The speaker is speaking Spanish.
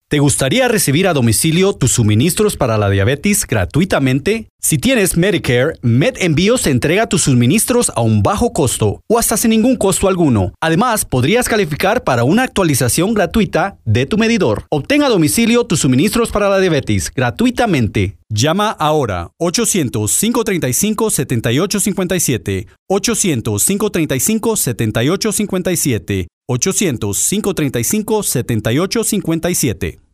¿Te gustaría recibir a domicilio tus suministros para la diabetes gratuitamente? Si tienes Medicare, MedEnvíos te entrega tus suministros a un bajo costo o hasta sin ningún costo alguno. Además, podrías calificar para una actualización gratuita de tu medidor. Obtén a domicilio tus suministros para la diabetes gratuitamente. Llama ahora 800-535-7857, 800-535-7857, 800-535-7857.